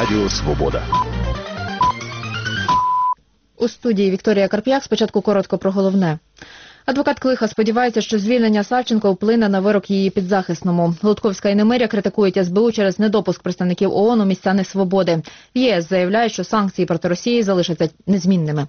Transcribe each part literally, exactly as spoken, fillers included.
Радіо Свобода. У студії Вікторія Карп'як. Спочатку коротко про головне. Адвокат Клиха сподівається, що звільнення Савченко вплине на вирок її підзахисному. Лутковська і Немиря критикують ес бе у через недопуск представників о о ен у місця несвободи. В є ес заявляють, що санкції проти Росії залишаться незмінними.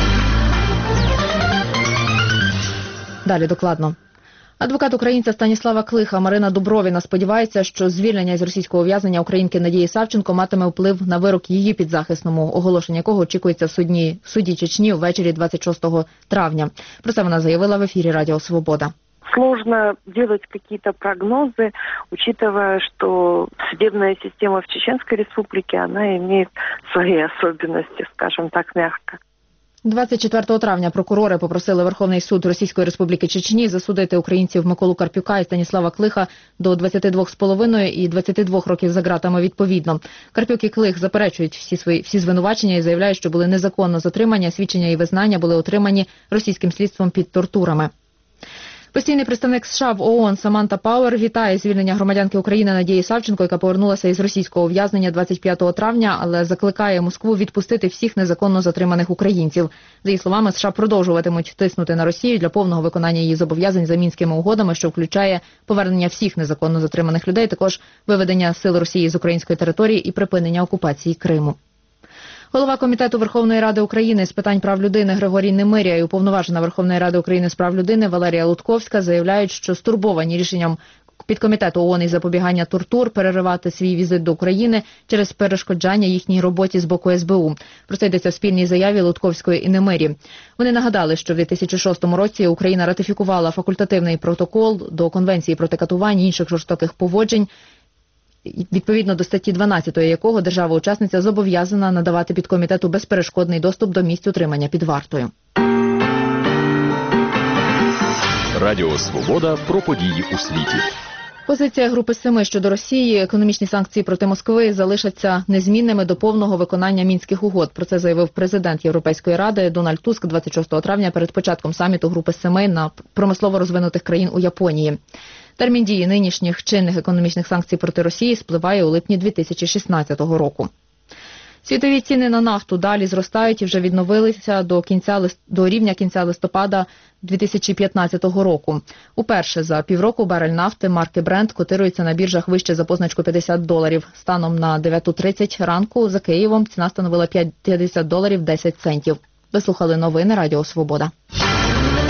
Далі докладно. Адвокат українця Станіслава Клиха Марина Дубровіна сподівається, що звільнення з російського ув'язнення українки Надії Савченко матиме вплив на вирок її підзахисному, оголошення якого очікується в суді, в суді Чечні ввечері двадцять шостого травня. Про це вона заявила в ефірі Радіо Свобода. Сложно делать какие-то прогнозы, учитывая, что судебная система в Чеченской Республике, она имеет свои особенности, скажем так, мягко. двадцять четвертого травня прокурори попросили Верховний суд Російської Республіки Чечні засудити українців Миколу Карпюка і Станіслава Клиха до двадцяти двох з половиною і двадцяти двох років за ґратами відповідно. Карпюк і Клих заперечують всі свої всі звинувачення і заявляють, що були незаконно затримані, а свідчення і визнання були отримані російським слідством під тортурами. Постійний представник США в о о ен Саманта Пауер вітає звільнення громадянки України Надії Савченко, яка повернулася із російського ув'язнення двадцять п'ятого травня, але закликає Москву відпустити всіх незаконно затриманих українців. За її словами, США продовжуватимуть тиснути на Росію для повного виконання її зобов'язань за Мінськими угодами, що включає повернення всіх незаконно затриманих людей, також виведення сил Росії з української території і припинення окупації Криму. Голова Комітету Верховної Ради України з питань прав людини Григорій Немиря і уповноважена Верховної Ради України з прав людини Валерія Лутковська заявляють, що стурбовані рішенням підкомітету о о ен із запобігання тортур переривати свій візит до України через перешкоджання їхній роботі з боку ес бе у. Про це йдеться в спільній заяві Лутковської і Немирі. Вони нагадали, що в дві тисячі шостому році Україна ратифікувала факультативний протокол до Конвенції проти катувань і інших жорстоких поводжень, відповідно до статті дванадцятої якого держава-учасниця зобов'язана надавати підкомітету безперешкодний доступ до місць утримання під вартою. Радіо Свобода про події у світі. Позиція Групи Семи щодо Росії, економічні санкції проти Москви залишаться незмінними до повного виконання Мінських угод. Про це заявив президент Європейської Ради Дональд Туск двадцять шостого травня перед початком саміту Групи Семи на промислово розвинутих країн у Японії. Термін дії нинішніх чинних економічних санкцій проти Росії спливає у липні дві тисячі шістнадцятого року. Світові ціни на нафту далі зростають і вже відновилися до кінця до рівня кінця листопада дві тисячі п'ятнадцятого року. Уперше за півроку барель нафти марки Brent котирується на біржах вище за позначку п'ятдесят доларів. Станом на дев'яту тридцять ранку за Києвом ціна становила п'ятдесят доларів десять центів. Ви слухали новини Радіо Свобода.